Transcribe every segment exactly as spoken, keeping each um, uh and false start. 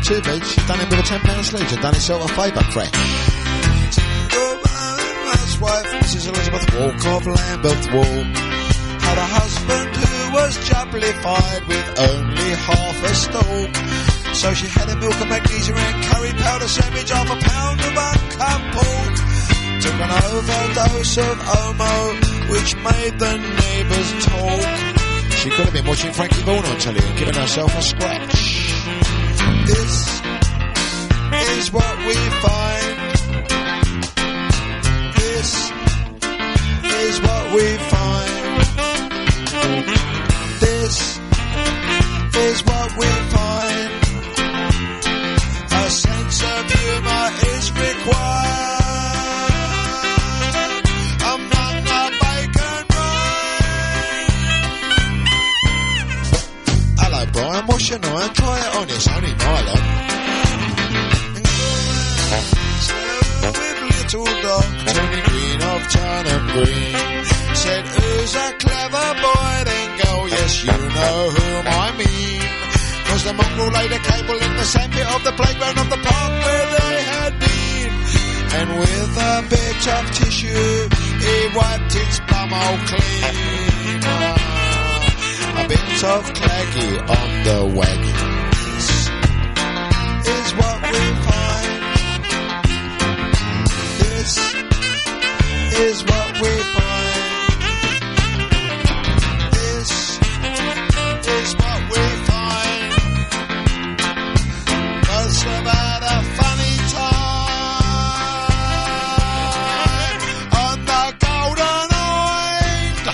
two big. She's done it with a ten pound sleeve. She's done herself a favour, fresh. Housewife, Missus Elizabeth Walk of Lambeth Walk, had a husband who was jubblified with only half a stalk. So she had a milk and magnesium and curry powder sandwich, half a pound of uncut pork. Took an overdose of Omo, which made the neighbours talk. She could have been watching Frankie Vaughan on telly and giving herself a scratch. This is what we find. This is what we find. This is what we find. A sense of humour is required. Among the bacon rind. Hello, Brian. What's your name? Try it on. It's only nylon. With little dog turning green of Turnham Green, said, who's a clever boy? Then go, yes, you know whom I mean. Cause the mongrel laid a cable in the sandpit of the playground of the park where they had been. And with a bit of tissue, he wiped its bumhole clean. Ah, a bit of claggy on the waggy. This is what we find. This is what we find. This is what we find. Must have had a funny time on the Golden Hind.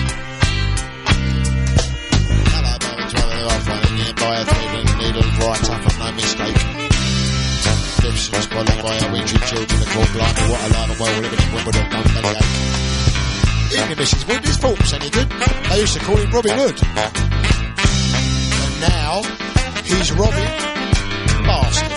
Hello, Bones. Well, they're off running nearby a thread and needles right up and no mistake. Gifts was followed by our aged children that called blimey, what a line of well living in Wimbledon, don't bellyache. Evening, Missus Wood, his faults any good. They used to call him Robin Hood. And now, he's Robin Bastard.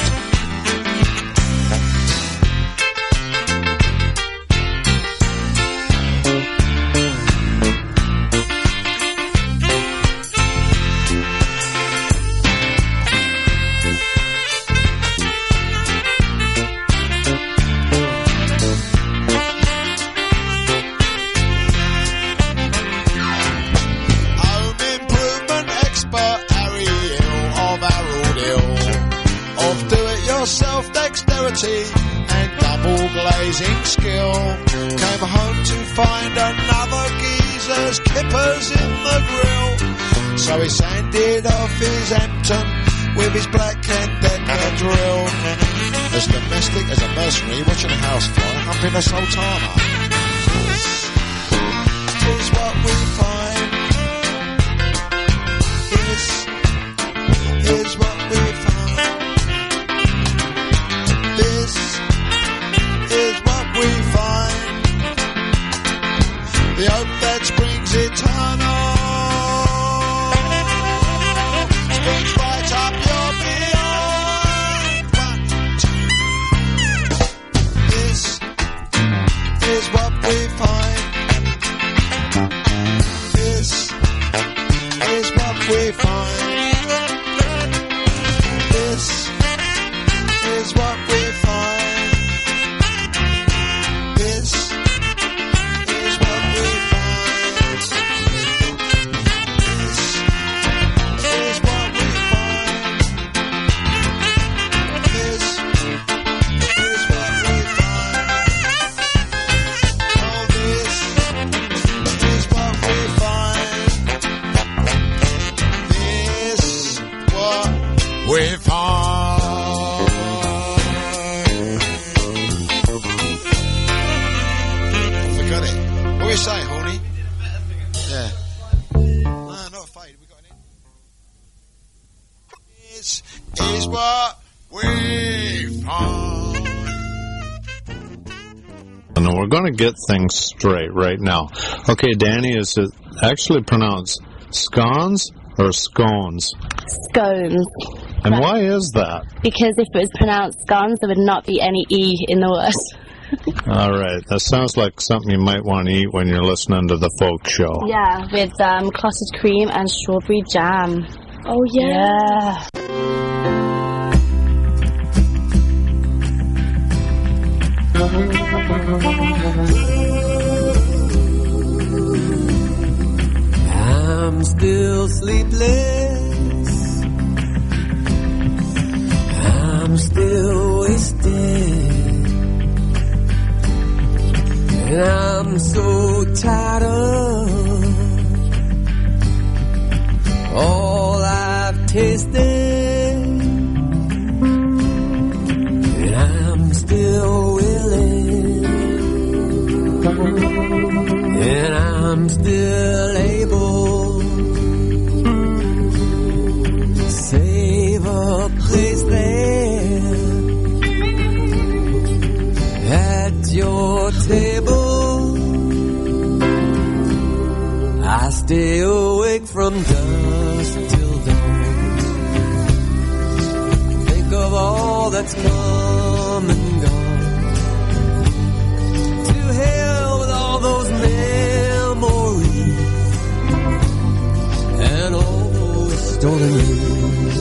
And double glazing skill. Came home to find another geezer's kippers in the grill. So he sanded off his Hampton with his Black and Decker drill. As domestic as a mercenary watching a housefly humping a sultana. This is what we find. This is what we find. This is what we find. The hope that springs eternal springs right up your behind. This is what we find. This is what we find. This is what we find. This is what we find. This is what we find. This is what we find. Oh, this is what we find. This what we find. What do you say, Horny? Yeah. No, not fade. We got an in. This is what we find. And we're going to get things straight right now. Okay, Danny, is it actually pronounced scones or scones? Scones. And why is that? Because if it was pronounced scones, there would not be any E in the word. All right. That sounds like something you might want to eat when you're listening to the folk show. Yeah, with um, clotted cream and strawberry jam. Oh, yeah. Yeah. I'm still wasted, and I'm so tired of all I've tasted, and I'm still willing, and I'm still able to save a place there at your table. I stay awake from dusk till dawn, think of all that's come and gone. To hell with all those memories and all those stolen years.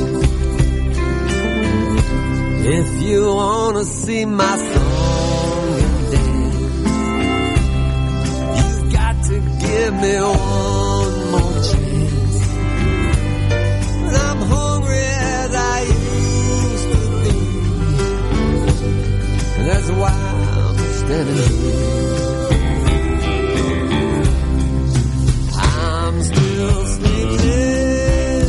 If you wanna see my song and dance, you've got to give me one more chance. I'm hungry as I used to be, and that's why I'm standing here. I'm still sleepless,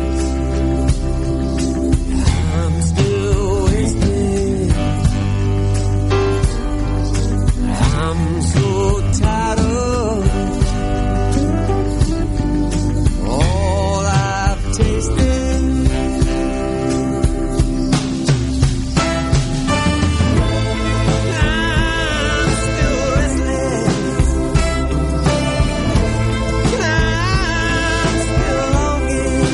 I'm still wasted, I'm so tired of all I've tasted. I'm still restless, I'm still longing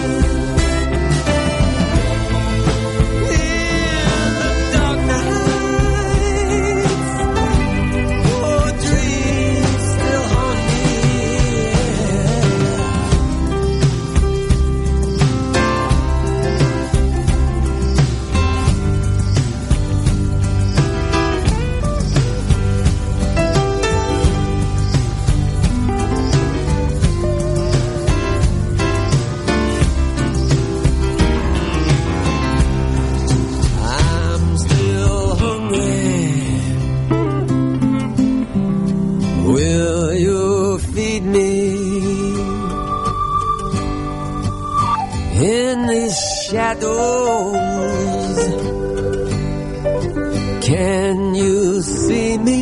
in the dark nights. Oh, dreams still haunt me. I'm still hungry. Will you feed me in these shadows? Can you see me?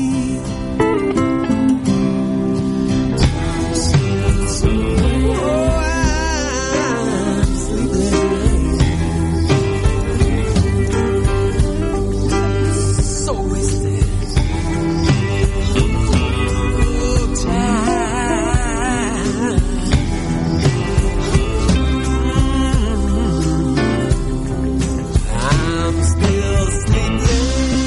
Oh, I'm sleepless, so wasted. Oh, time. I'm still sleepless.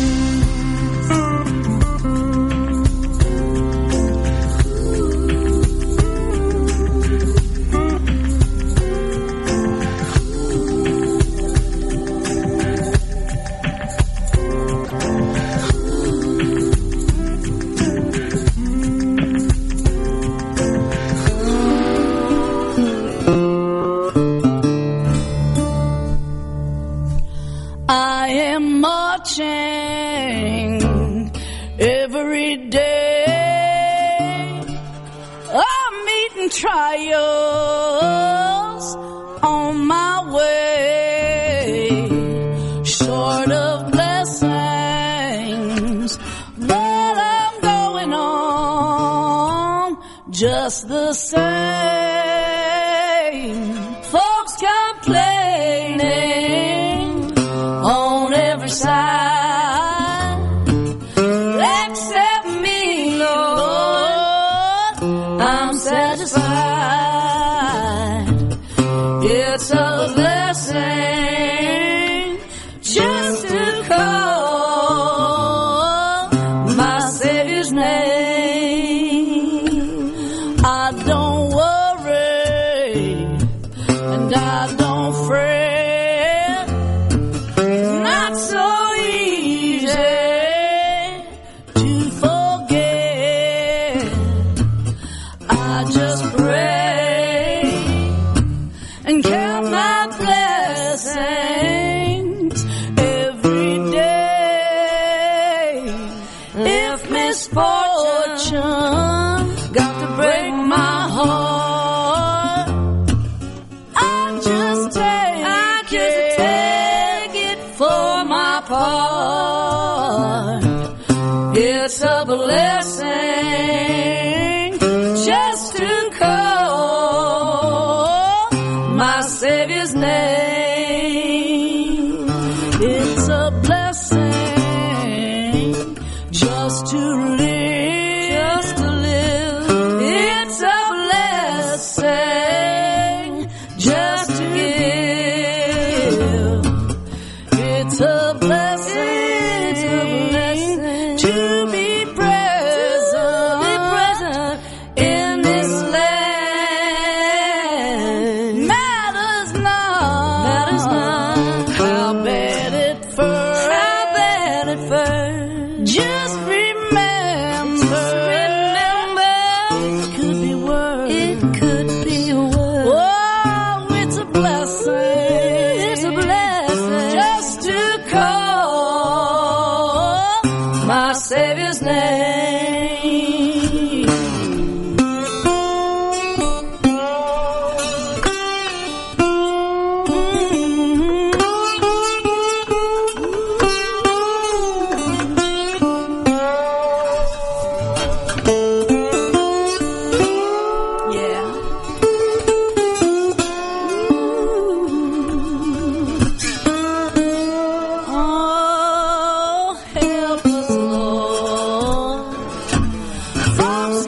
I am marching every day. I'm meeting trials on my way, short of blessings, but I'm going on just the same. Folks complaining on every side, except me, Lord, I'm satisfied. It's a blessing just to call my Savior's name. I don't worry and I don't fret, not so easy. part. It's a blessing just to call my Savior's name. It's a blessing just to live, just to live. It's a blessing just to give. It's a blessing, it's a blessing to be present, be present in this land. Matters not, matters not how bad it first, how bad it first. Just remember, just remember, it could be worse, it could be worse. Oh, it's a blessing, it's a blessing just to call my Savior's name. Yeah. Oh, help us, Lord. Folks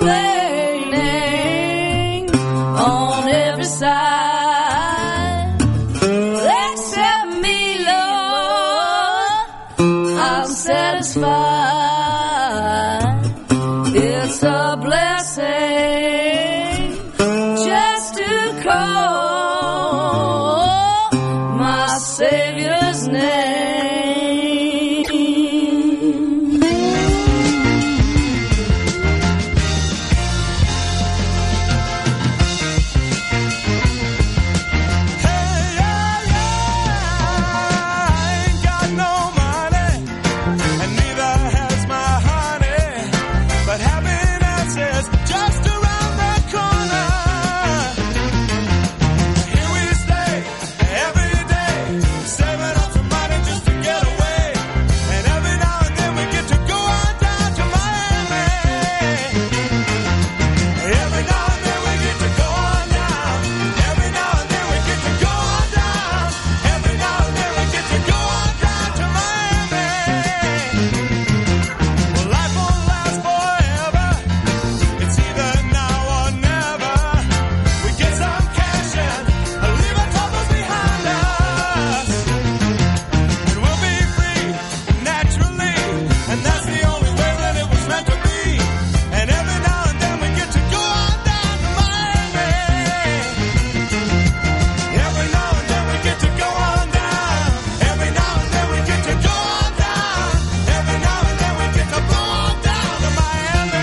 complaining on every side. Except me, Lord, I'm satisfied. It's a blessing just to call my Savior's name. Hey, yeah, yeah. I ain't got no money, and neither has my honey. But happiness is just around the corner. Here we stay every day, saving up some money just to get away. And every now and then we get to go on down to Miami. Every now and then we get to go on down. Every now and then we get to go on down. Every now and then we get to go on down to Miami. Well, life won't last forever. It's either now or never. We get some cash and leave our troubles behind us. And we'll be free naturally, and that's the only way that it was meant to be. And every now and then we get to go on down to Miami. Every now and then we get to go on down. Every now and then we get to go on down. Every now and then we get to go on down to Miami.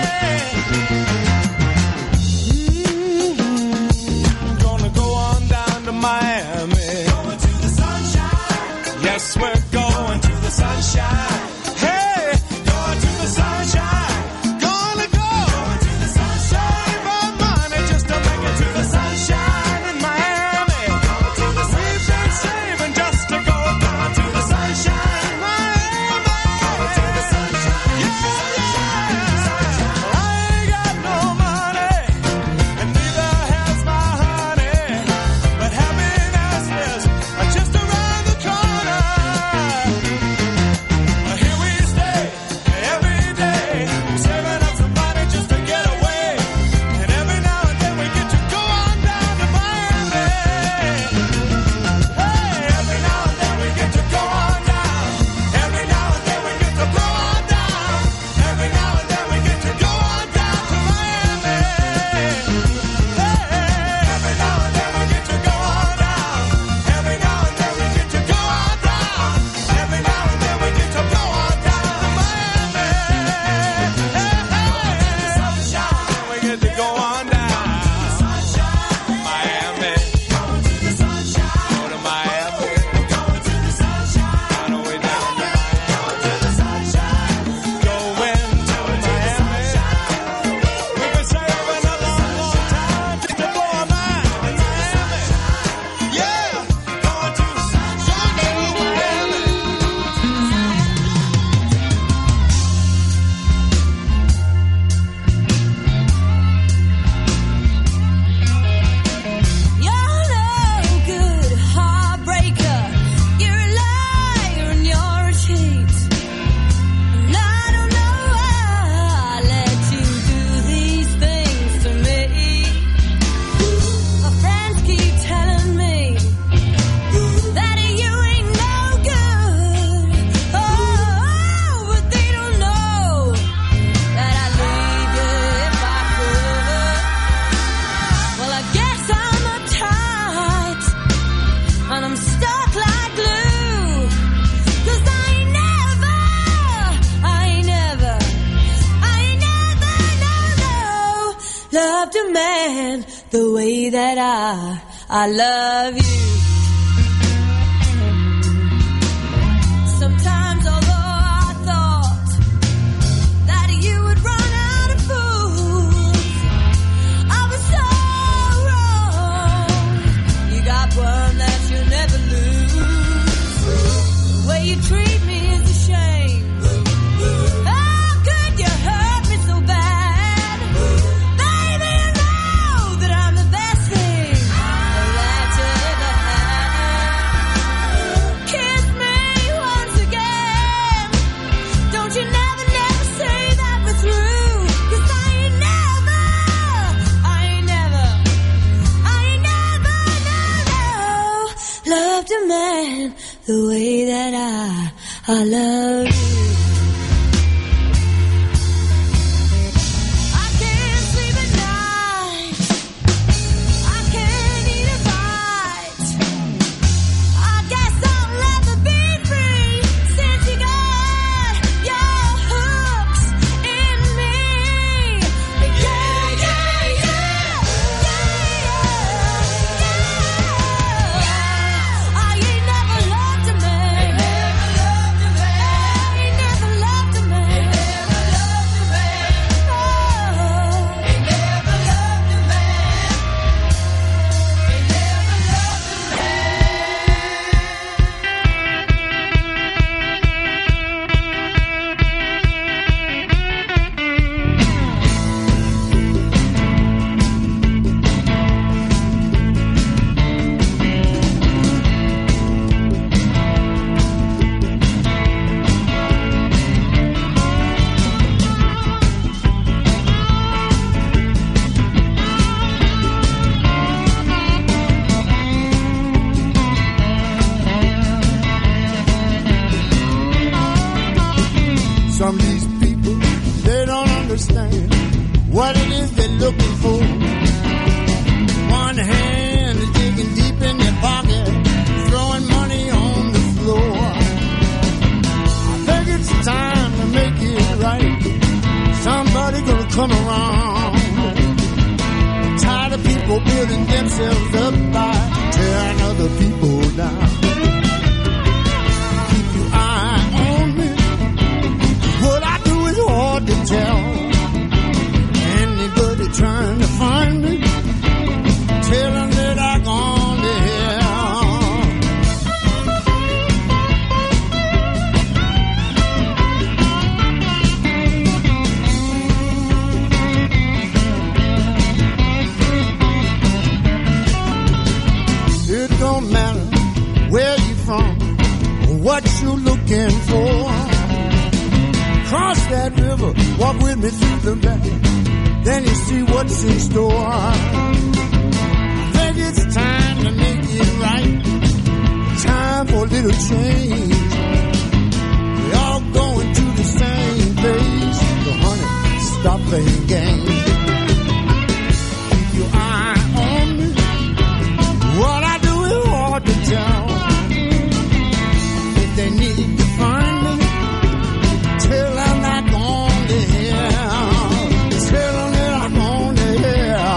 Gonna go on down to Miami. Going to the sunshine. Yes, we're going to the sunshine. Hey, going to the sunshine. Gonna go. Going to the sunshine. For money just to make it to the sunshine in Miami. Going to the sunshine. We've been saving just to go down to the sunshine in Miami. Going to the sunshine. Yeah, yeah. I ain't got no money, and neither has my honey. But happiness is just around the corner. loved a man the way that I, I love you. Sometimes, although I thought that you would run out of fools, I was so wrong. You got one that you'll never lose. The way you treat me is a shame. How could you hurt me so bad? Baby, you know that I'm the best thing that you ever had. Kiss me once again. Don't you never, never say that we're through. 'Cause I ain't never, I ain't never, I ain't never, no, no, loved a man the way that I, I love you. I can't sleep at night. I can't eat a bite. I guess I'll never be free since you got your hooks in me. Yeah, yeah, yeah, yeah, yeah. I ain't never loved a man. I ain't never loved a man. I ain't never loved a man. Oh. Ain't never loved a man. Ain't never Some of these people, they don't understand what it is they're looking for. One hand is digging deep in their pocket, throwing money on the floor. I think it's time to make it right. Somebody gonna come around. I'm tired of people building themselves up by tearing other people down. Keep your eye on me. What I do is hard to tell. Anybody trying to find me, tell them that I gone to hell. It don't matter where you from or what you looking for. Cross that river, walk with me through the valley, then you see what's in store. I think it's time to make it right, time for a little change. We all going to the same place, so honey, stop playing games. Keep your eye on me, what I do is hard to tell. If they need to find me, tell them I'm gone to hell. Tell them that I'm gone to hell.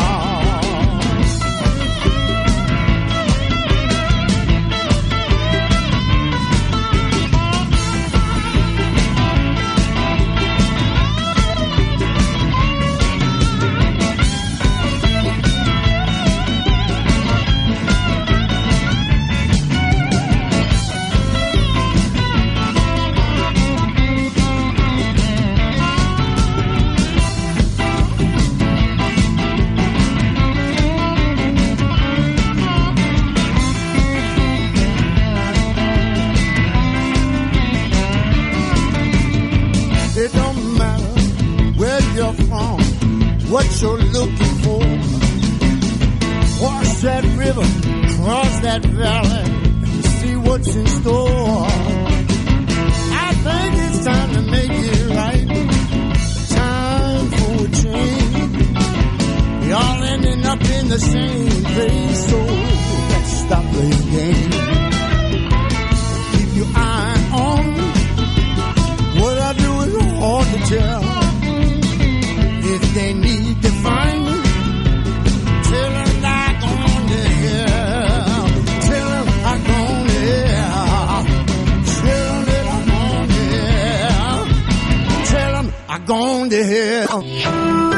It don't matter where you're from, what you're looking for. Wash that river, cross that valley, see what's in store. I think it's time to make it right, time for a change. We all ending up in the same place, so let's stop playing games. Keep your eye on me. What I do is hard to tell. If they need to find me, on the head.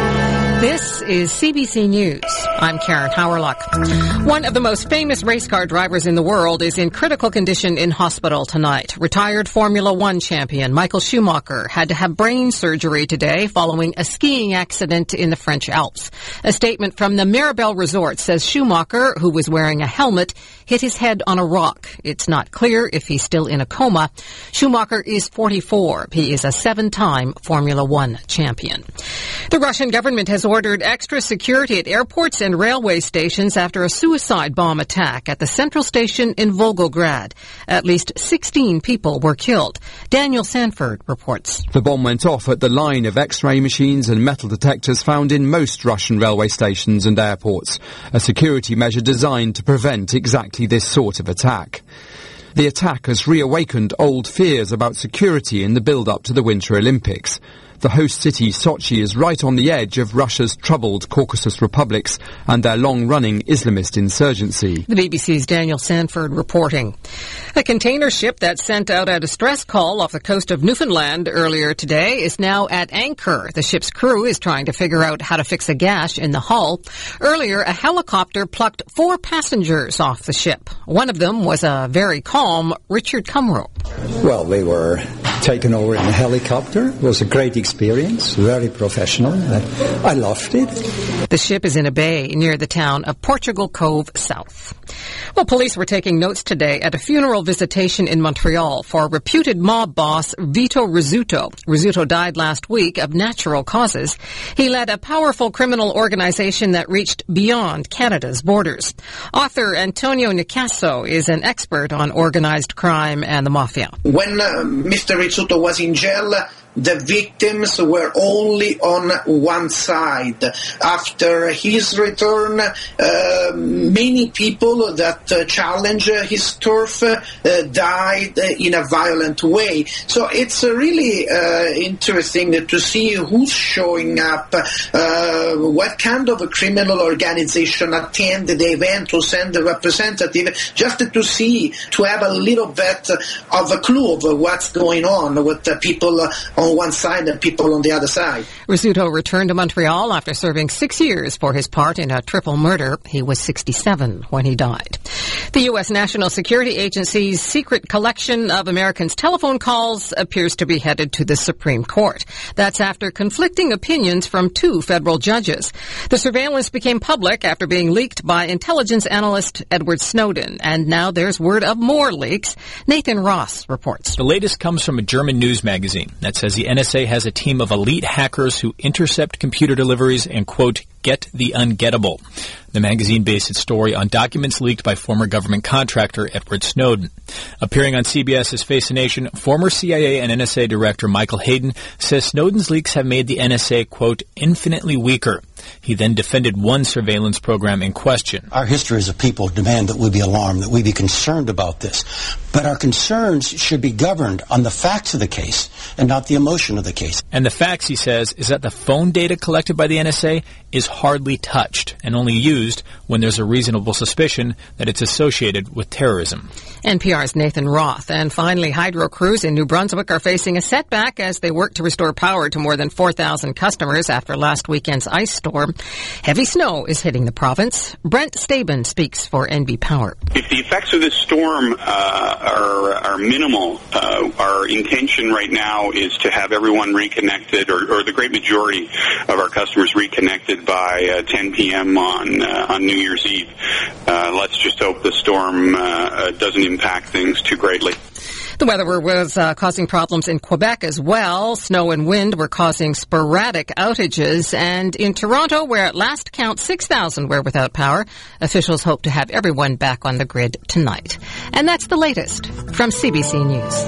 This is C B C News. I'm Karen Howerluck. One of the most famous race car drivers in the world is in critical condition in hospital tonight. Retired Formula One champion Michael Schumacher had to have brain surgery today following a skiing accident in the French Alps. A statement from the Mirabel Resort says Schumacher, who was wearing a helmet, hit his head on a rock. It's not clear if he's still in a coma. Schumacher is forty-four. He is a seven-time Formula One champion. The Russian government has ordered extra security at airports and railway stations after a suicide bomb attack at the central station in Volgograd. At least sixteen people were killed. Daniel Sanford reports. The bomb went off at the line of X-ray machines and metal detectors found in most Russian railway stations and airports, a security measure designed to prevent exactly this sort of attack. The attack has reawakened old fears about security in the build-up to the Winter Olympics. The host city, Sochi, is right on the edge of Russia's troubled Caucasus republics and their long-running Islamist insurgency. The B B C's Daniel Sanford reporting. A container ship that sent out a distress call off the coast of Newfoundland earlier today is now at anchor. The ship's crew is trying to figure out how to fix a gash in the hull. Earlier, a helicopter plucked four passengers off the ship. One of them was a very calm Richard Cumrow. Well, they were taken over in a helicopter. It was a great experience, very professional. I loved it. The ship is in a bay near the town of Portugal Cove South. Well, police were taking notes today at a funeral visitation in Montreal for reputed mob boss Vito Rizzuto. Rizzuto died last week of natural causes. He led a powerful criminal organization that reached beyond Canada's borders. Author Antonio Nicasso is an expert on organized crime and the mafia. When uh, Mister Rizzuto was in jail, the victims were only on one side. After his return, uh, many people that uh, challenged his turf uh, died in a violent way. So it's uh, really uh, interesting to see who's showing up, uh, what kind of a criminal organization attended the event to send a representative, just to see, to have a little bit of a clue of what's going on with the people on one side and people on the other side. Rizzuto returned to Montreal after serving six years for his part in a triple murder. He was sixty-seven when he died. The U S National Security Agency's secret collection of Americans' telephone calls appears to be headed to the Supreme Court. That's after conflicting opinions from two federal judges. The surveillance became public after being leaked by intelligence analyst Edward Snowden, and now there's word of more leaks. Nathan Ross reports. The latest comes from a German news magazine that says the N S A has a team of elite hackers who intercept computer deliveries and, quote, get the ungettable. The magazine based its story on documents leaked by former government contractor Edward Snowden. Appearing on CBS's Face the Nation, former C I A and N S A Director Michael Hayden says Snowden's leaks have made the N S A, quote, infinitely weaker. He then defended one surveillance program in question. Our history as a people demand that we be alarmed, that we be concerned about this. But our concerns should be governed on the facts of the case and not the emotion of the case. And the facts, he says, is that the phone data collected by the N S A is hardly touched and only used when there's a reasonable suspicion that it's associated with terrorism. N P R's Nathan Roth. And finally, hydro crews in New Brunswick are facing a setback as they work to restore power to more than four thousand customers after last weekend's ice storm. Heavy snow is hitting the province. Brent Staben speaks for N B Power. If the effects of this storm uh, are, are minimal, uh, our intention right now is to have everyone reconnected, or, or the great majority of our customers reconnected by uh, ten p.m. on uh, on New Year's Eve. Uh, let's just hope the storm uh, doesn't impact things too greatly. The weather was uh, causing problems in Quebec as well. Snow and wind were causing sporadic outages. And in Toronto, where at last count six thousand were without power, officials hope to have everyone back on the grid tonight. And that's the latest from C B C News.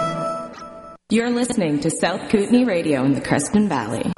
You're listening to South Kootenay Radio in the Creston Valley.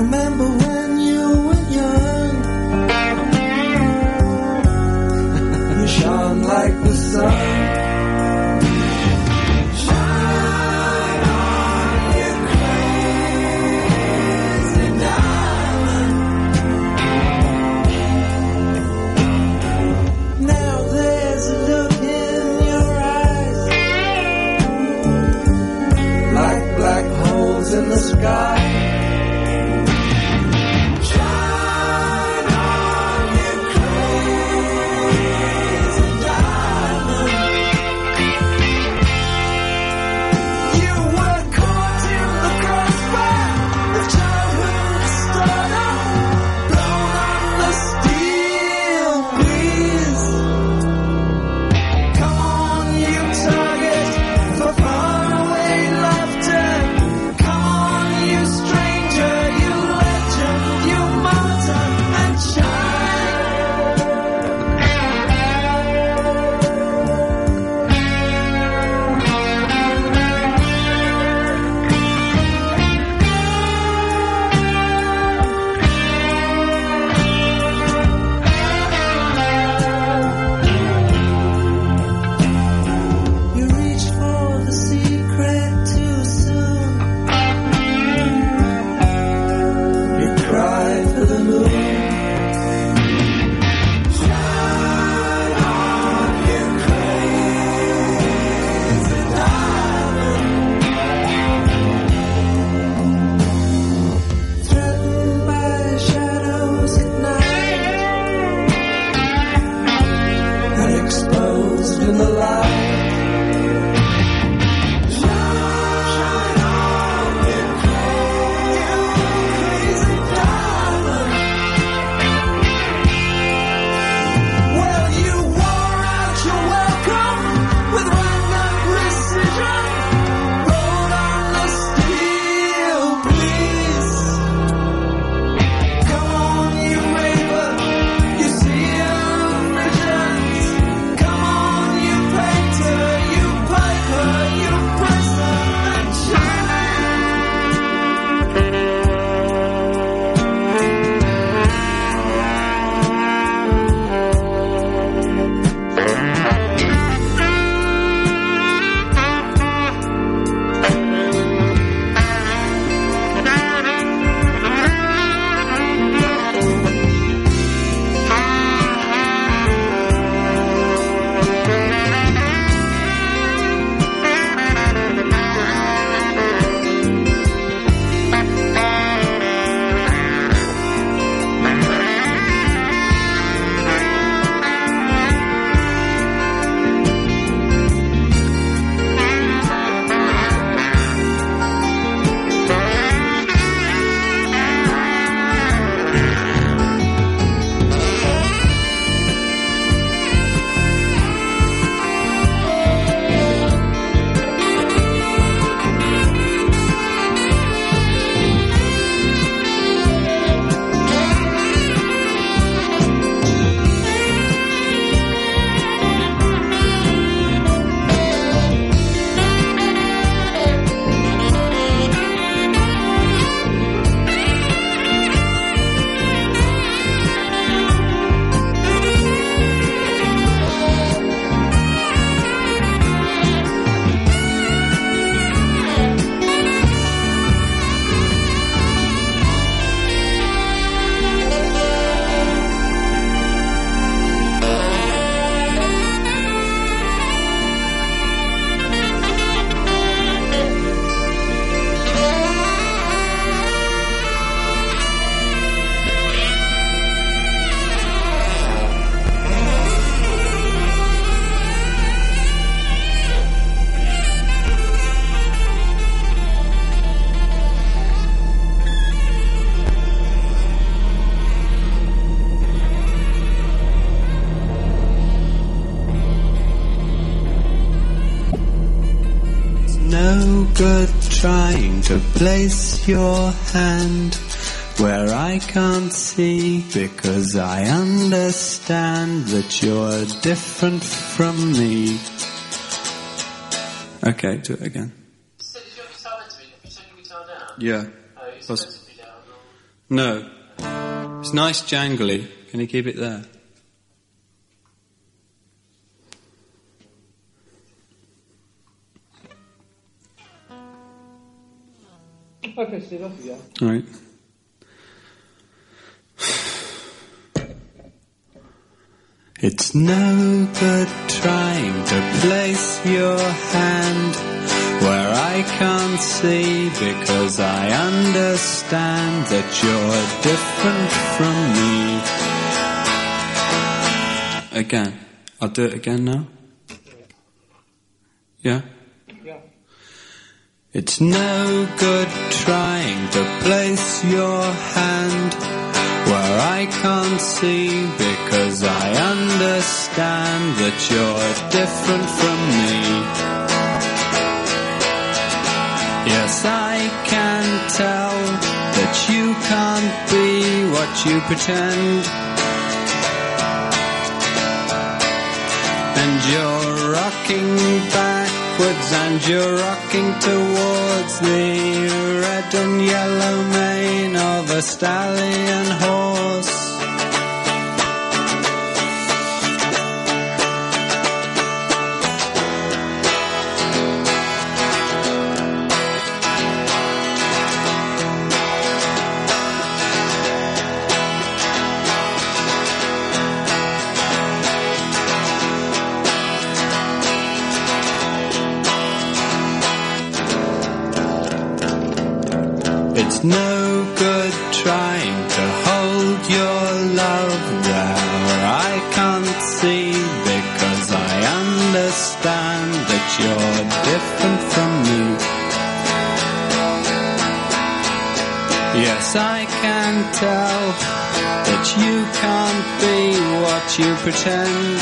remember when you were young. You shone like the sun. In the sky, shine on, you crazy diamond. You were caught in the crossfire of childhood stardom, blown on the steel breeze. Come on, you target for faraway laughter. no good trying to place your hand where I can't see, because I understand that you're different from me. Okay, do it again. You said, is your guitar meant to be, have you taken your guitar down? Yeah. Oh, it's Plus, meant to be down. No. It's nice jangly. Can you keep it there? Okay, Steve, off you go. All right. It's no good trying to place your hand where I can't see, because I understand that you're different from me. Again. I'll do it again now. Yeah? Yeah. It's no good trying to place your hand where I can't see, because I understand that you're different from me. Yes, I can tell that you can't be what you pretend, and you're rocking backwards and you're rocking towards the red and yellow mane of a stallion horse. It's no good trying to hold your love there I can't see, because I understand that you're different from me. Yes, I can tell that you can't be what you pretend.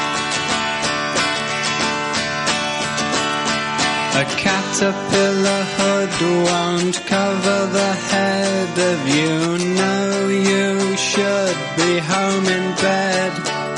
A caterpillar hood won't cover the head of you. No, you should be home in bed.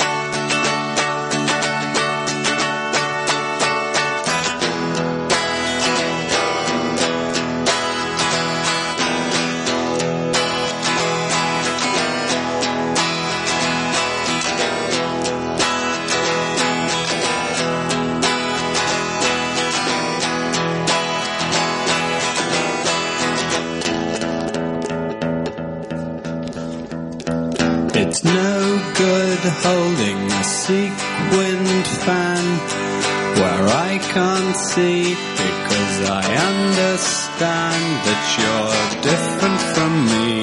It's no good holding a sequined fan where I can't see, because I understand that you're different from me.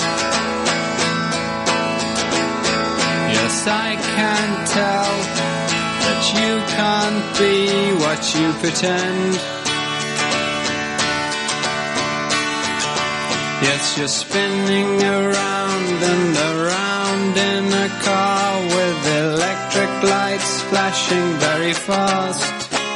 Yes, I can tell that you can't be what you pretend. Yes, you're spinning around and around in a car with electric lights flashing very fast.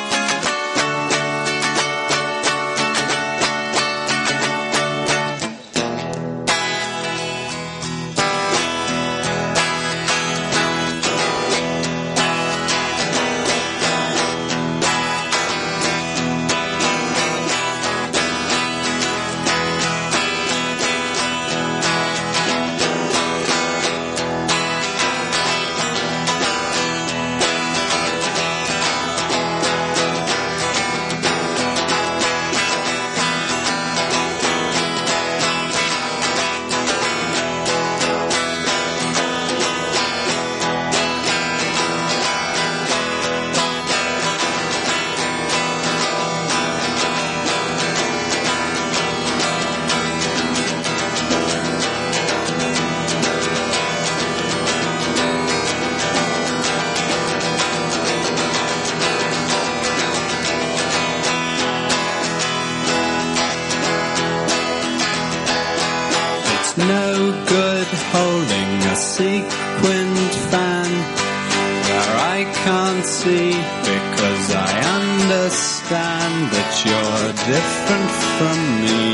No good holding a sequined fan where I can't see, because I understand that you're different from me.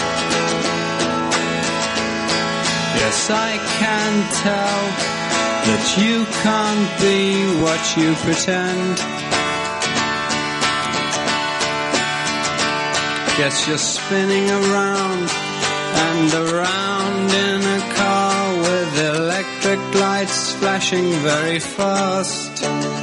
Yes, I can tell that you can't be what you pretend. Yes, you're spinning around and around in a car with electric lights flashing very fast.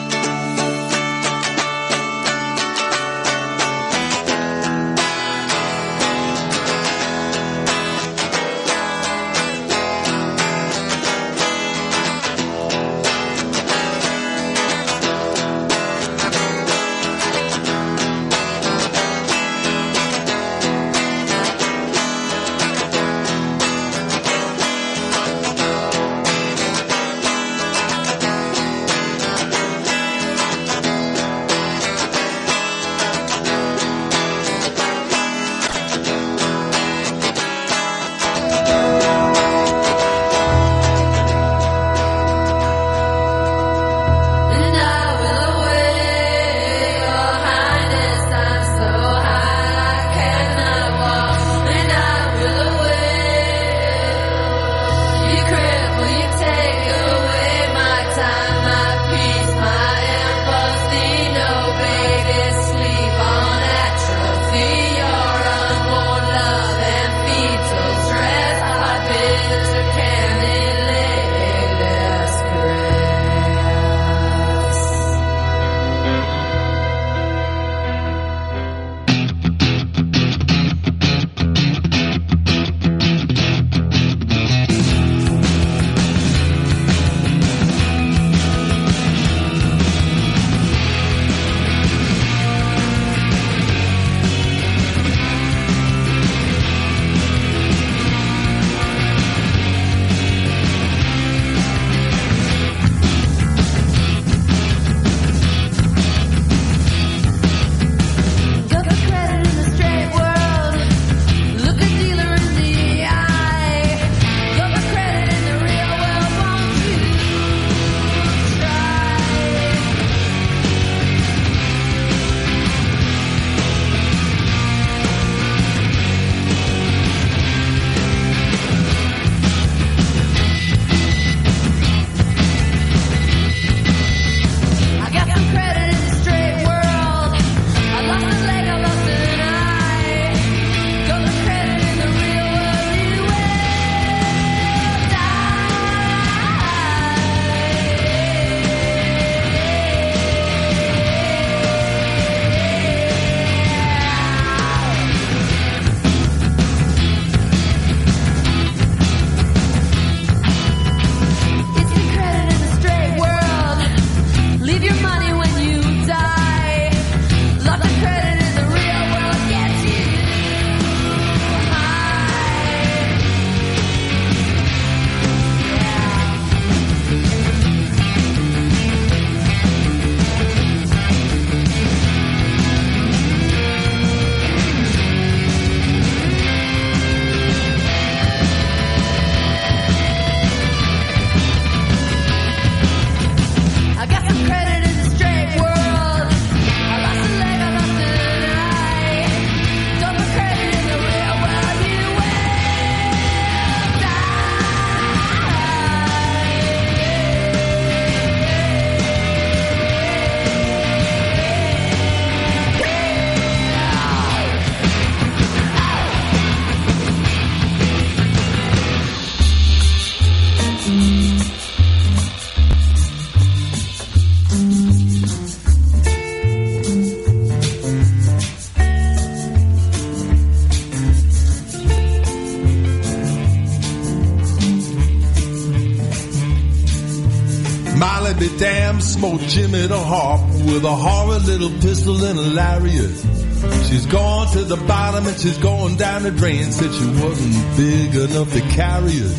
Molly be damned, smoked Jimmy the harp with a horrid little pistol and a lariat. She's gone to the bottom and she's going down the drain. Said she wasn't big enough to carry it.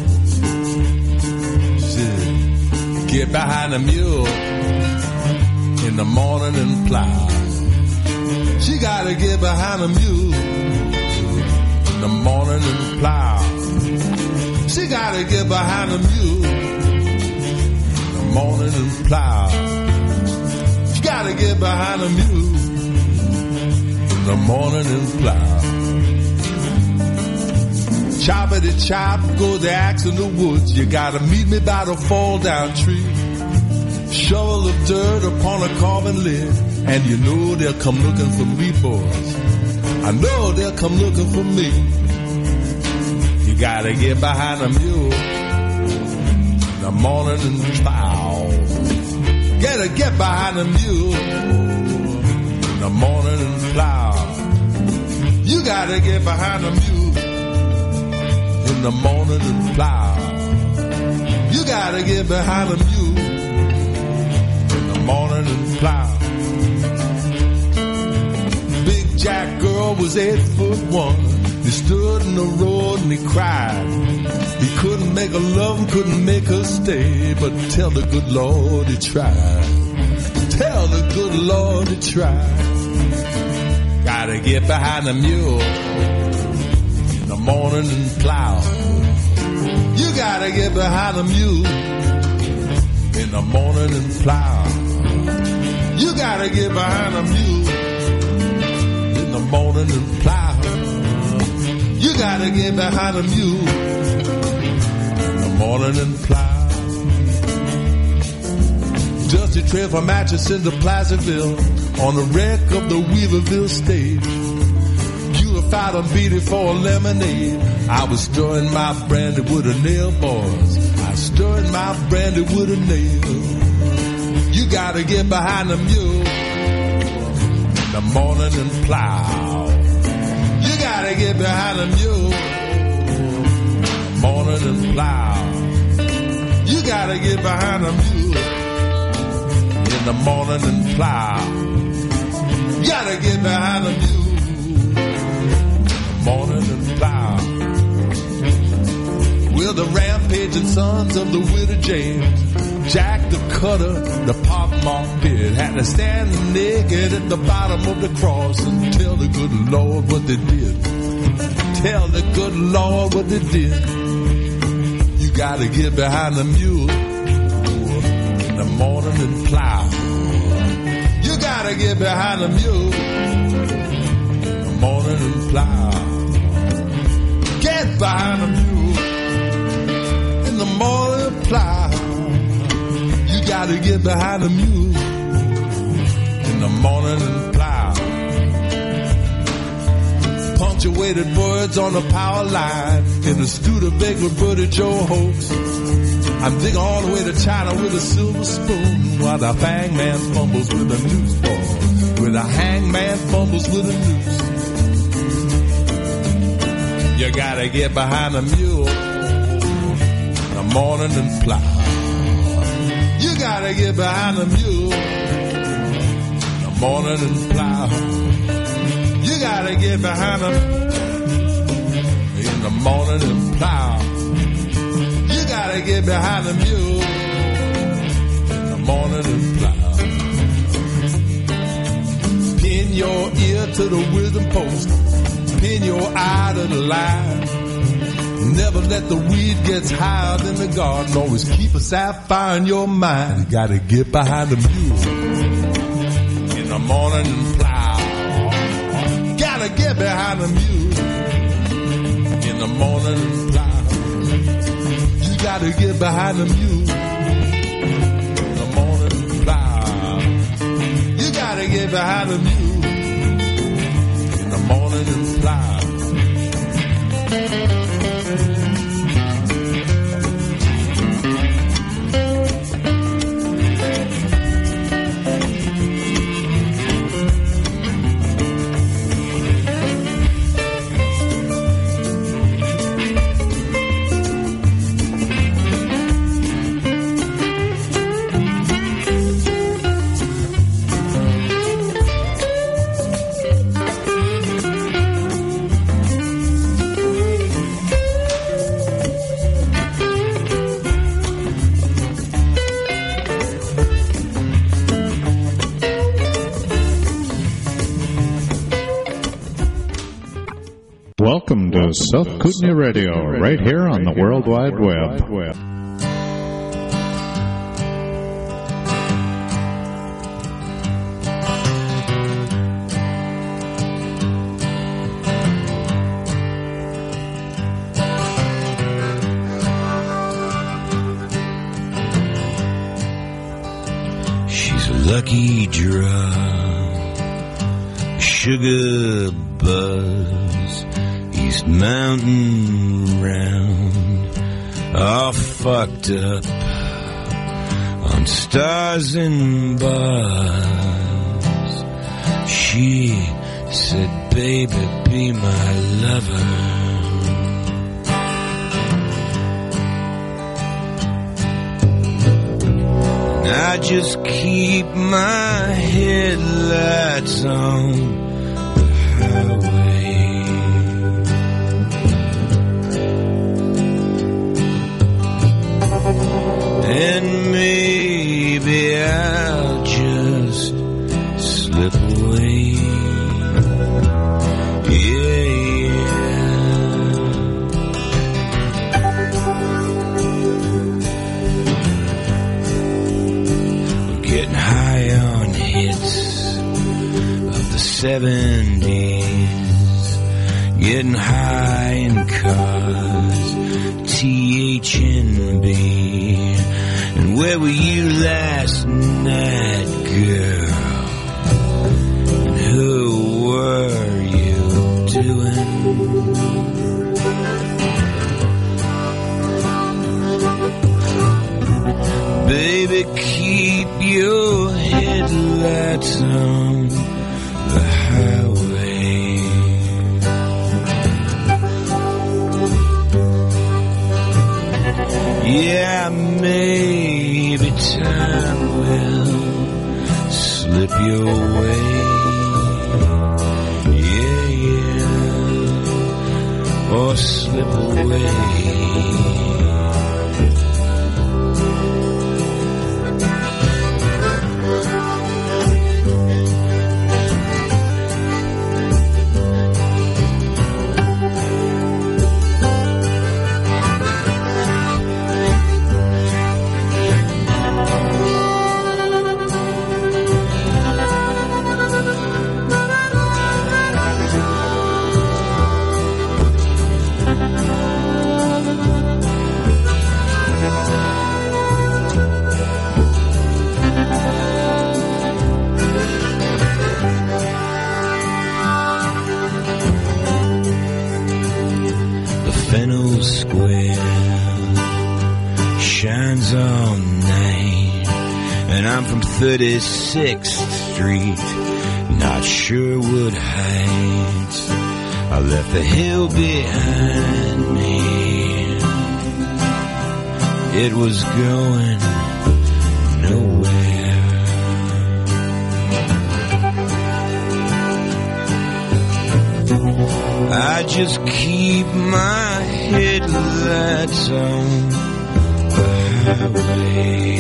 She said, get behind the mule in the morning and plow. She gotta get behind the mule in the morning and plow. She gotta get behind the mule in the morning and plow. She gotta get behind the mule in the morning and plow. Choppity chop, go the axe in the woods. You gotta meet me by the fall down tree. Shovel of dirt upon a carving lid, and you know they'll come looking for me, boys. I know they'll come looking for me. You gotta get behind a mule in the morning and plow. Gotta get behind a mule in the morning and plow. You gotta get behind a mule in the morning and plow. You gotta get behind a mule in the morning and plow. Big Jack girl was eight foot one. He stood in the road and he cried. He couldn't make her love and couldn't make her stay, but tell the good Lord he tried. Tell the good Lord he tried. Gotta get behind a mule in the morning and plow. You gotta get behind a mule in the morning and plow. You gotta get behind a mule in the morning and plow. You gotta get behind a mule in the morning and plow. Dusty trail from Atchison to Placerville on the wreck of the Weaverville stage. You were fight and beat it for a lemonade. I was stirring my brandy with a nail, boys. I stirred my brandy with a nail. You gotta get behind the mule in the morning and plow. You gotta get behind the mule in the morning and plow. You gotta get behind the mule in the morning and plow. You gotta get behind the mule in the morning and plow. We're the rampaging sons of the widow James. Jack the Cutter, the pockmarked pit, had to stand naked at the bottom of the cross and tell the good Lord what they did. Tell the good Lord what they did. You gotta get behind the mule in the morning and plow. You gotta get behind the mule in the morning and plow. Get behind the mule in the morning and plow. You gotta get behind the mule in the morning and plow. Punctuated words on the power line in the Studebaker Buddy Joe hoax. I'm digging all the way to China with a silver spoon while the hangman fumbles with a noose ball. With a hangman fumbles with a noose. You gotta get behind a mule in the morning and plow. You gotta get behind a mule in the morning and plow. You gotta get behind him in the morning and plow. You gotta get behind the mule in the morning and plow. Pin your ear to the wisdom post. Pin your eye to the line. Never let the weed get higher than the garden. Always keep a sapphire in your mind. You gotta get behind the mule in the morning and plow. Gotta get behind the mule in the morning and plow. You gotta get behind the mule in the morning and plow. You gotta get behind the mule in the morning and plow. Welcome to South Kootenai Radio, right here on the World Wide Web. She's a lucky drug, sugar buzz. He's East Mountain round, all fucked up on stars and bars. She said, baby, be my lover. I just keep my headlights on the highway. And maybe I'll just slip away. Yeah, getting high on hits of the seventies, getting high in cars, T H N B. And where were you last night, girl? And who were you doing? Baby, keep your headlights on the highway. Yeah, maybe time will slip your way. Yeah, yeah, or slip away. thirty-sixth Street, not Sherwood Heights. I left the hill behind me. It was going nowhere. I just keep my headlights on the highway.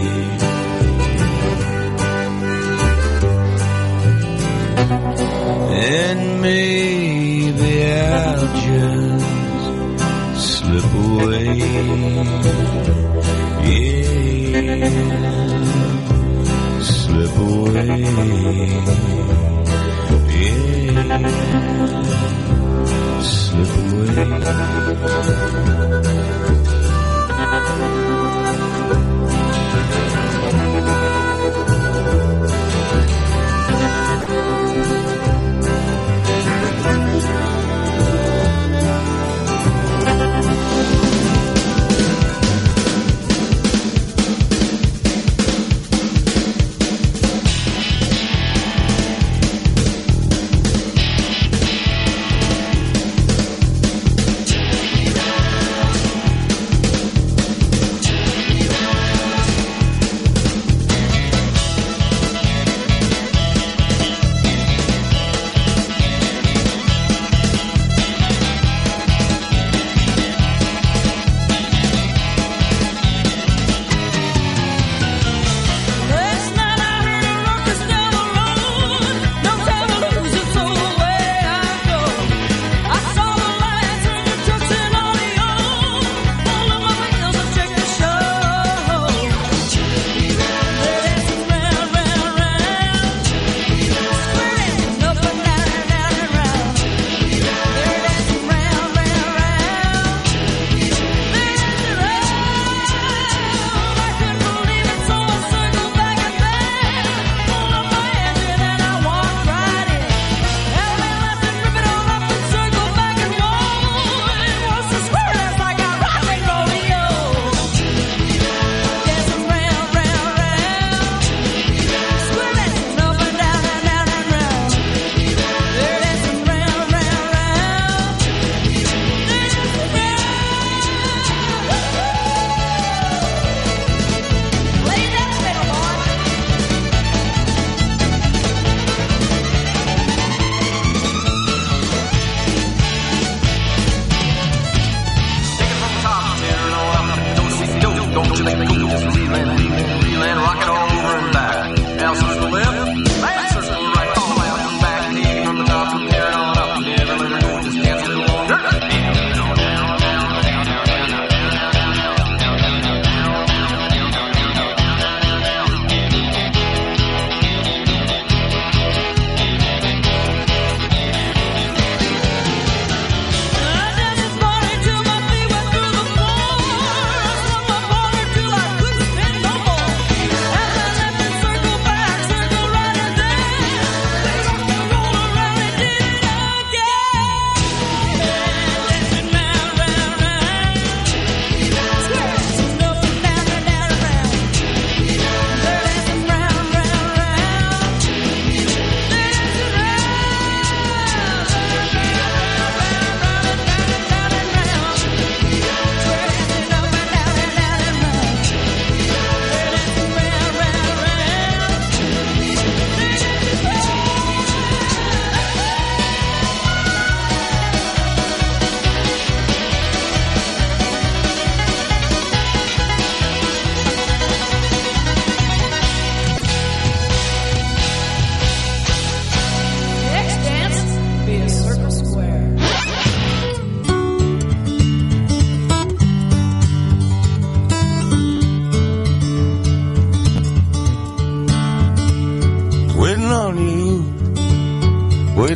And maybe I'll just slip away. Yeah, slip away. Yeah, slip away.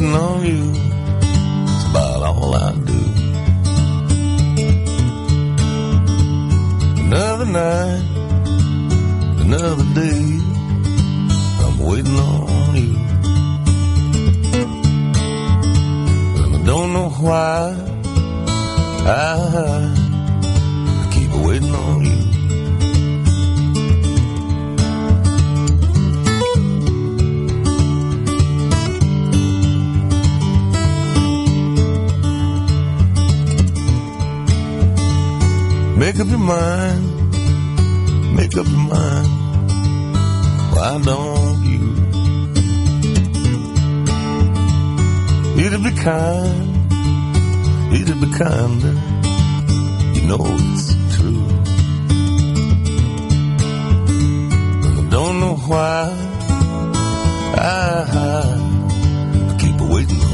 waiting on you. It's about all I do. Another night, another day, I'm waiting on you. And I don't know why I keep waiting on you. Make up your mind, make up your mind, why don't you? It'll be kind, it'll be kinder, you know it's true. And I don't know why I, I keep waiting on you.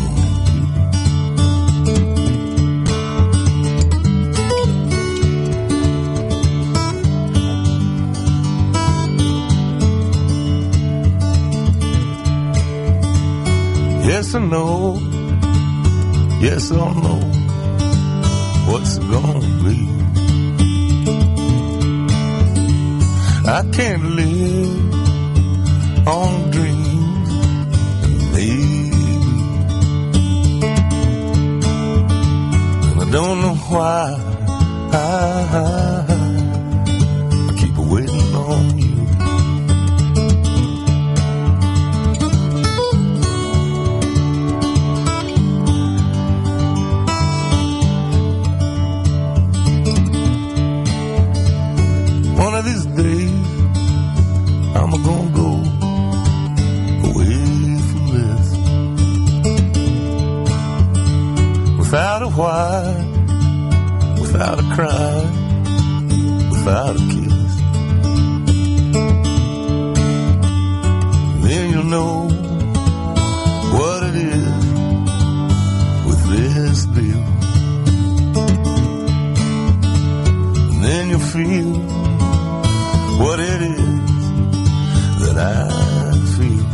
Yes or no, yes or no, what's it gonna be? I can't live on dreams and maybe, and I don't know why I, I keep waiting on you. One of these days, I'm gonna go away from this, without a why, without a cry, without a kiss. Then you'll know what it is with this bill. And then you'll feel what it is that I feel.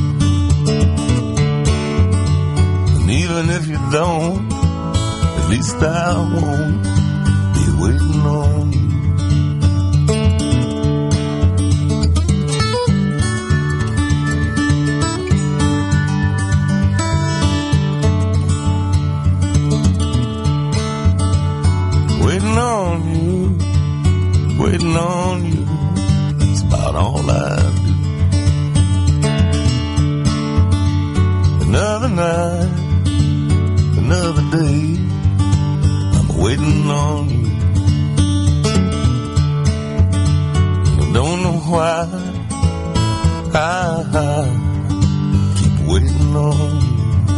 And even if you don't, at least I won't be waiting on you. Waiting on you, waiting on you, it's about all I do. Another night, another day, I'm waiting on you. I don't know why I, I keep waiting on you.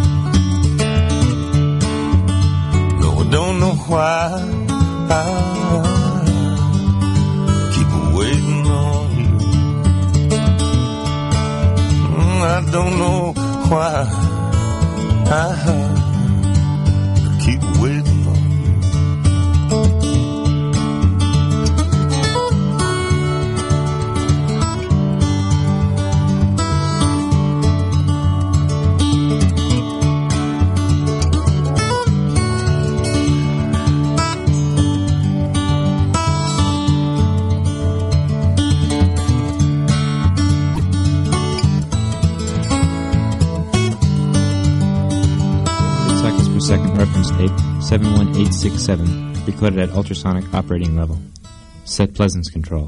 No, I don't know why I keep waiting on you. Mm, I don't know why I keep waiting on Second reference tape seven one eight six seven, recorded at ultrasonic operating level. Set Pleasance control.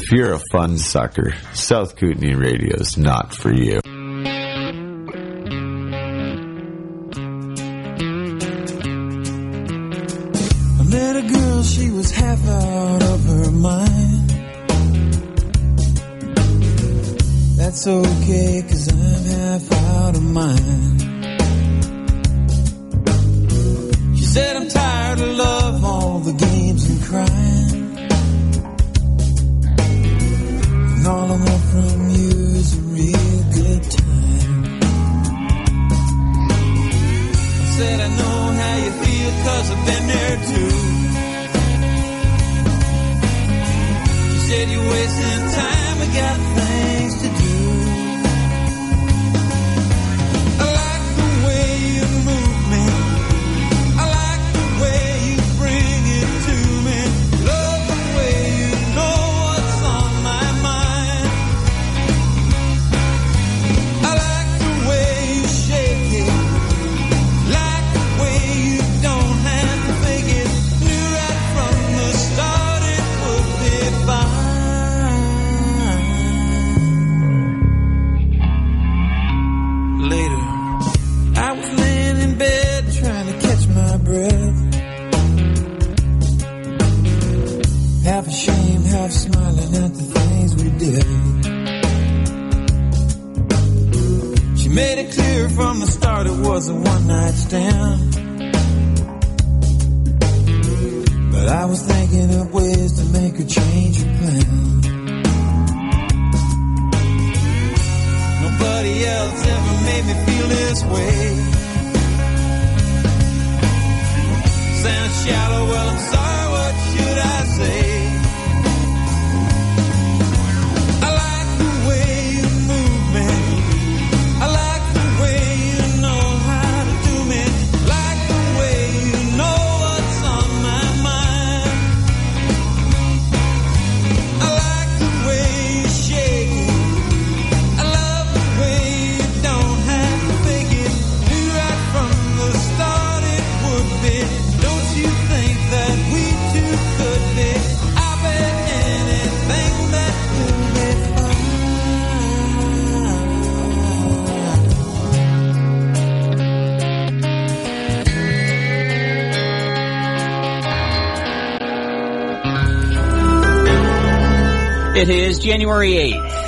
If you're a fun sucker, South Kootenai Radio's not for you. I met a girl, she was half out of her mind. That's okay, 'cause I'm half out of mine. She said, I'm tired of love, all the games and crying. And all I want from you is a real good time. I said, I know how you feel, 'cause I've been there too. She said, you're wasting time, we got things to do. I like the way you move me, I like the way you bring it to me, love the way you know what's on my mind. I like the way you shake it, like the way you don't have to fake it. Knew right from the start it would be fine. Later, I was laying in bed trying to catch my breath, half ashamed, half smiling at the things we did. She made it clear from the start it was a one-night stand, but I was thinking of ways to make her change her plan. Nobody else ever made me feel this way. Sounds shallow, well I'm sorry, what should I say? I like the way you move me, I like the way you know how to do me, like the way you know what's on my mind. I like the way you shake it, I love the way you don't have to fake it. Knew right from the start it would be. Don't you think that we two could be? I bet anything that will be It is January eighth.